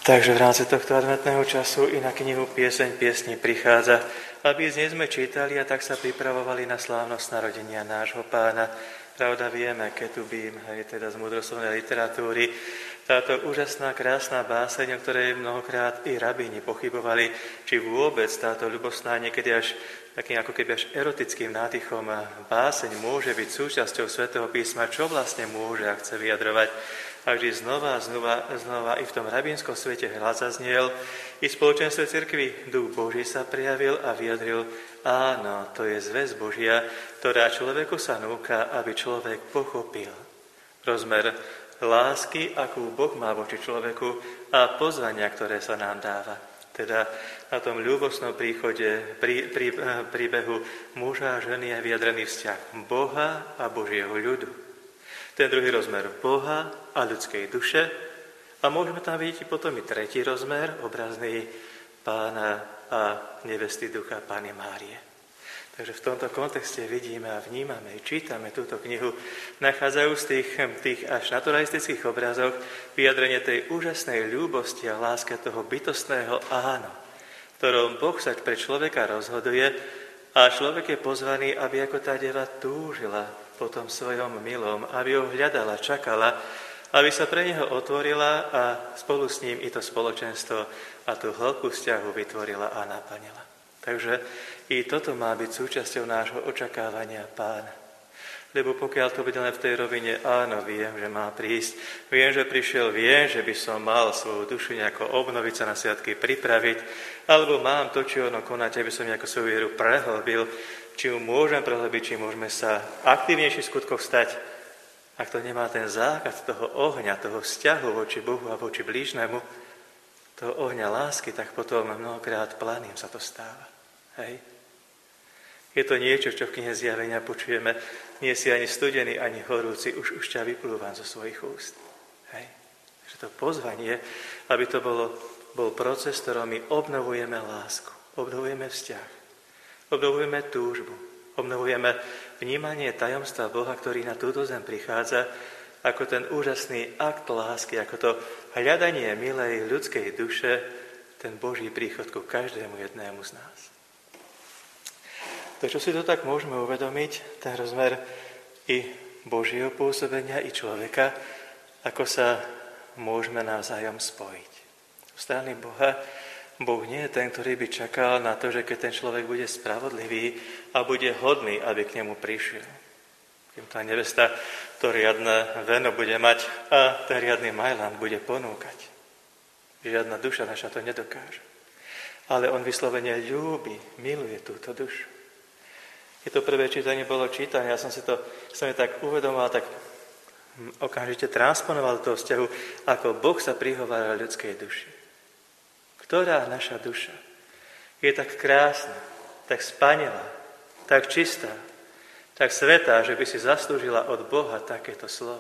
Takže v rámci tohto adventného času i na knihu Pieseň piesní prichádza, aby z nej sme čítali a tak sa pripravovali na slávnosť narodenia nášho Pána. Pravda vieme, Ketubím, teda z múdroslovnej literatúry, táto úžasná, krásna báseň, o ktorej mnohokrát i rabíni pochybovali, či vôbec táto ľubostná, niekedy až takým ako keby až erotickým nádychom báseň môže byť súčasťou Svätého písma, čo vlastne môže a chce vyjadrovať. A vždy znova i v tom rabínskom svete hlas zaznel, i v spoločenstve cirkvi Duch Boží sa prejavil a vyjadril, áno, to je zvesť Božia, ktorá človeku sa núka, aby človek pochopil rozmer lásky, akú Boh má voči človeku a pozvania, ktoré sa nám dáva. Teda na tom ľúbostnom príbehu muža a ženy je vyjadrený vzťah Boha a Božieho ľudu. Ten druhý rozmer Boha a ľudskej duše. A môžeme tam vidieť potom i tretí rozmer, obrazný Pána a nevesty Ducha Panny Márie. Takže v tomto kontexte vidíme a vnímame, čítame túto knihu, nachádzajú z tých až naturalistických obrazoch vyjadrenie tej úžasnej ľúbosti a láske toho bytostného áno, v ktorom Boh sa pre človeka rozhoduje a človek je pozvaný, aby ako tá deva túžila po tom svojom milom, aby ho hľadala, čakala, aby sa pre neho otvorila a spolu s ním i to spoločenstvo a tú hĺbku vzťahu vytvorila a naplnila. Takže i toto má byť súčasťou nášho očakávania Pána. Lebo pokiaľ to bude len v tej rovine, áno, viem, že má prísť, viem, že prišiel, viem, že by som mal svoju dušu nejako obnoviť, sa na sviatky pripraviť, alebo mám to, či ono konať, aby som nejako svoju vieru prehlbil, či ju môžem prehlbiť, či môžeme sa aktívnejšie v skutkoch stať. Ak to nemá ten zákaz toho ohňa, toho vzťahu voči Bohu a voči blížnemu, toho ohňa lásky, tak potom mnohokrát planým sa to stáva. Hej? Je to niečo, čo v knihe Zjavenia počujeme, nie si ani studený, ani horúci, už ťa vyplúvam zo svojich úst. Hej? Takže to pozvanie, aby to bol proces, ktorom my obnovujeme lásku, obnovujeme vzťah, obnovujeme túžbu, obnovujeme vnímanie tajomstva Boha, ktorý na túto zem prichádza, ako ten úžasný akt lásky, ako to hľadanie milej ľudskej duše, ten Boží príchod ku každému jednému z nás. To, čo si to tak môžeme uvedomiť, ten rozmer i Božieho pôsobenia, i človeka, ako sa môžeme navzájom spojiť. V strany Boha, Boh nie je ten, ktorý by čakal na to, že keď ten človek bude spravodlivý a bude hodný, aby k nemu prišiel. Kým tá nevesta to riadne veno bude mať a ten riadny majlán bude ponúkať. Žiadna duša naša to nedokáže. Ale on vyslovene ľúbi, miluje túto dušu. Keď to prvé čítanie bolo čítanie, ja som si tak uvedomoval, tak okamžite transponoval do toho vzťahu, ako Boh sa prihovára ľudskej duši. Ktorá naša duša je tak krásna, tak spanilá, tak čistá, tak svätá, že by si zaslúžila od Boha takéto slovo.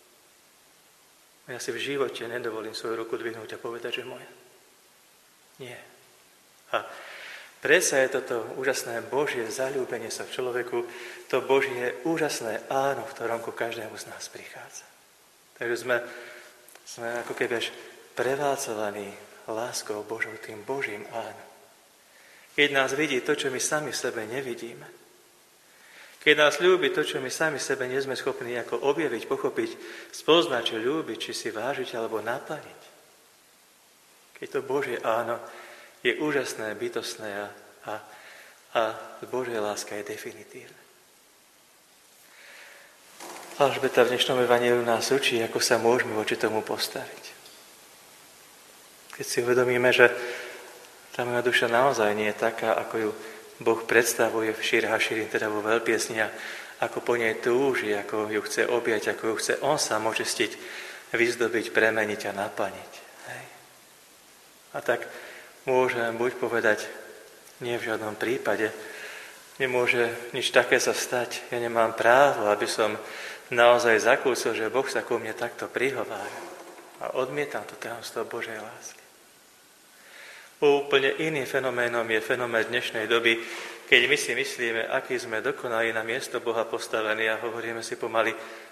Ja si v živote nedovolím svoju ruku dvihnúť a povedať, že moja. Nie. A predsa je toto úžasné Božie zaľúbenie sa v človeku, to Božie úžasné áno, v ktorom ku každému z nás prichádza. Takže sme ako keby až prevádzovaní láskou Božou, tým Božím áno. Keď nás vidí to, čo my sami v sebe nevidíme. Keď nás ľúbi to, čo my sami v sebe nie sme schopní ako objaviť, pochopiť, spoznať, či ľúbiť, či si vážiť alebo naplniť. Keď to Božie áno je úžasné, bytostné a Božia láska je definitívna. Alžbeta v dnešnom evanjeliu nás učí, ako sa môžeme voči tomu postaviť. Keď si uvedomíme, že tá moja duša naozaj nie je taká, ako ju Boh predstavuje v Šír HaŠirim, teda vo veľpiesni, ako po nej túži, ako ju chce objať, ako ju chce on sám očistiť, vyzdobiť, premeniť a naplniť. Hej. A tak môžem buď povedať, nie v žiadnom prípade, nemôže nič také sa stať, ja nemám právo, aby som naozaj zakúsil, že Boh sa ku mne takto prihovára. A odmietam to tajomstvo Božej lásky. Úplne iným fenoménom je fenomén dnešnej doby, keď my si myslíme, aký sme dokonali na miesto Boha postavení a hovoríme si pomaly,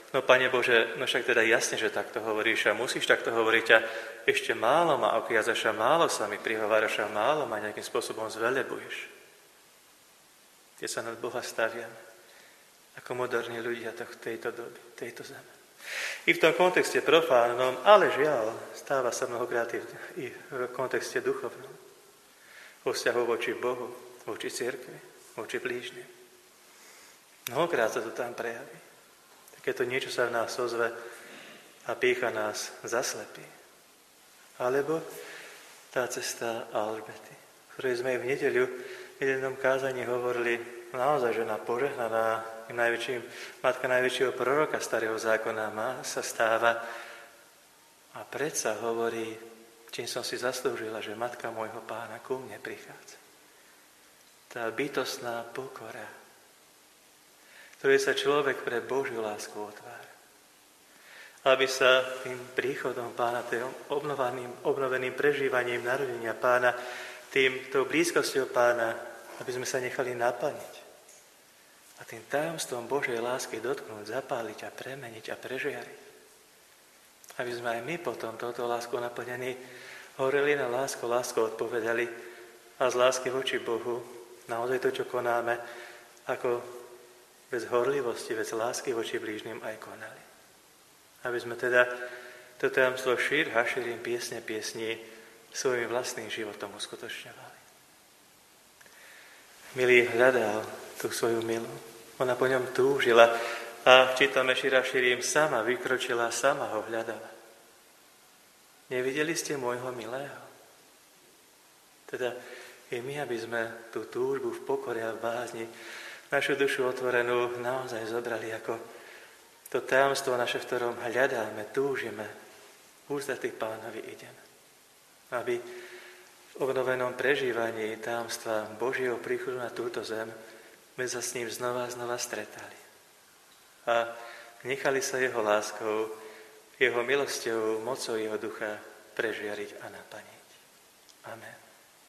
no Pane Bože, no však teda jasne, že takto hovoríš a musíš takto hovoriť a ešte málo ma okviazaš a málo sa mi prihováraš a málo ma nejakým spôsobom zvelebuješ. Keď sa nad Boha staviame ako moderní ľudia tejto doby, tejto zeme. I v tom kontexte profánnom, ale žiaľ, stáva sa mnohokrát i v kontexte duchovnom. Vo vzťahu voči Bohu, voči cirkvi, voči blížnym. Mnohokrát sa to tam prejaví. Takéto niečo sa v nás ozve a pýcha nás zaslepí. Alebo tá cesta Alžbety, ktorej sme v nedeľu v jednom kázaní hovorili, naozaj žena požehnaná, matka najväčšieho proroka starého zákona sa stáva a predsa hovorí, čím som si zaslúžila, že matka môjho Pána ku mne prichádza. Tá bytostná pokora, ktorej sa človek pre Božiu lásku otvára. Aby sa tým príchodom Pána, tým obnoveným prežívaním narodenia Pána, tou blízkosťou Pána, aby sme sa nechali naplniť. A tým tajomstvom Božej lásky dotknúť, zapáliť a premeniť a prežiariť. Aby sme aj my potom touto láskou naplnení horeli na lásku odpovedali a z lásky voči Bohu naozaj to, čo konáme, ako bez horlivosti, bez lásky voči blížnym aj konali. Aby sme teda to tajomstvo šír, haširím, piesne, piesní svojim vlastným životom uskutočňovali. Milý hľadal tú svoju milú. Ona po ňom túžila a čítame Šíra Širím, sama vykročila, sama ho hľadala. Nevideli ste môjho milého? Teda i my, aby sme tú túžbu v pokore a v bázni, našu dušu otvorenú naozaj zobrali ako to tajomstvo naše, v ktorom hľadáme, túžime, v ústretí Pánovi ideme. Aby v obnovenom prežívaní tajomstva Božieho príchodu na túto zem my sa s ním znova a znova stretali. A nechali sa jeho láskou, jeho milosťou, mocou jeho ducha prežiariť a naplniť. Amen.